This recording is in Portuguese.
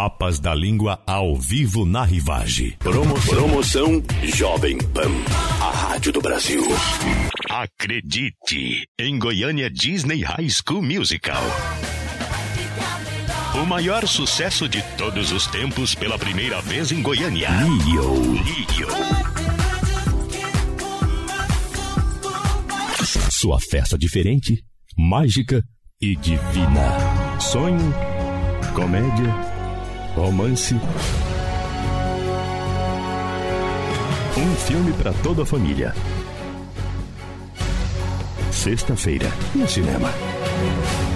Papas da Língua ao vivo na Rivage. Promoção Jovem Pan, a rádio do Brasil. Acredite, em Goiânia Disney High School Musical. O maior sucesso de todos os tempos pela primeira vez em Goiânia. Leo. Sua festa diferente, mágica e divina. Sonho, comédia, romance. Um filme para toda a família. Sexta-feira, no cinema.